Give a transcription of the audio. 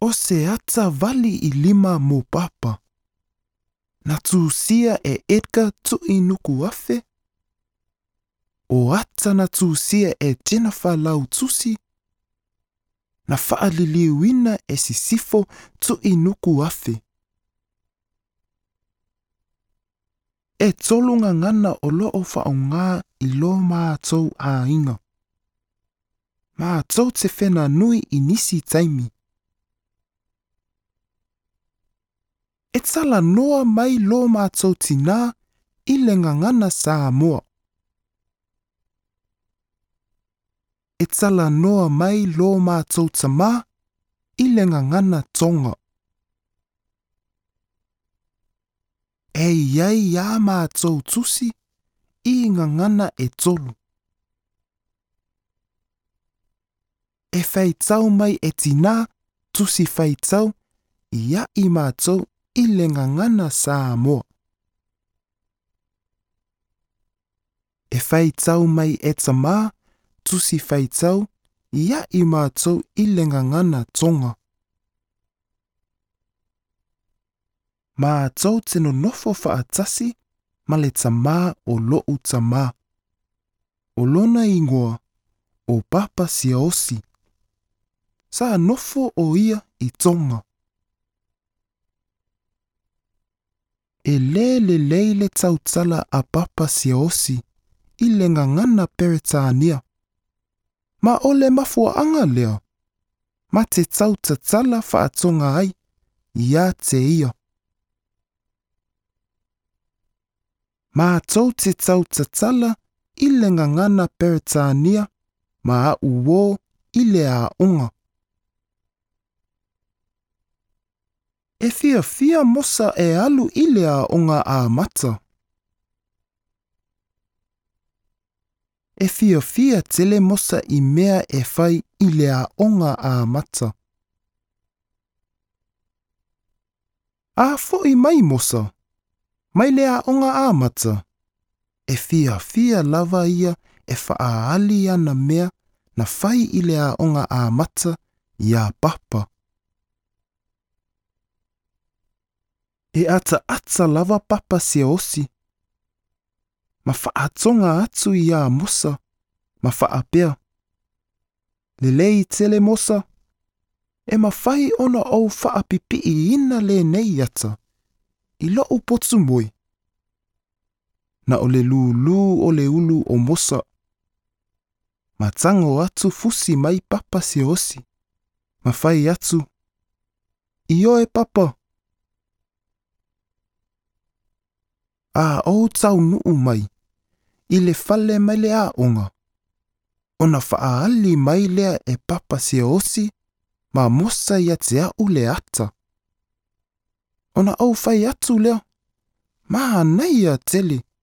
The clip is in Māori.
O se ata vali I 5 mo papa. Na tūsia e Edgar tui nuku afe. O ata na tūsia e Jennifer lau tusi. Na whaaliliuina e Sisifo tui nuku afe. E tolunga ngana o loo whaonga I lo mātou a inga. Mātou te whena nui I nisi taimi. E tala noa mai lo mātou tina I le ngangana Samoa. E tala noa mai lo mātou tama I le ngangana Tonga. E iai a mātou tusi I ngangana e tolu. E whaitau mai e tina tusi whaitau ia I mātou I le ngangana Samoa. E whaitau mai e tama tusi whaitau ia I mātou I le ngangana Tonga. Mātou te no nofo whaatasi ma le tama o loo tama. O lona ingoa o papa sia osi. Sa nofo o ia I Tonga. E le tautala a papa sia osi I le ngangana Peretania. Ma ole mafuaanga lea. Ma te tautatala whaatonga ai ia te ia. Mātou te tautatala I le ngangana Peretania ma a uo I le a unga. E fia mosa e alu I le a unga a mata. E fia tele mosa I mea e whai I le a unga a mata. A foi mai mosa. Mai le a unga a mata. E fia lava ia e whaaali ana mea na whai I le a unga a mata ia papa. E ata lava papa sia osi. Ma whaatonga atu ia mosa. Ma whaapea. Lelei tele mosa. E ma whai ona au whaapipi ina le nei ata. I loo potu moi. Na ole lulu ole ulu o mosa. Ma tango atu fusi mai papa sia osi. Ma whai atu. Io e papa. A o tau nuu mai. I le fale mai le a onga. Ona whaali mai lea e papa sia osi. Ma mosa ia te au le ata. Ona au whai atu lea. Maha nei a tele.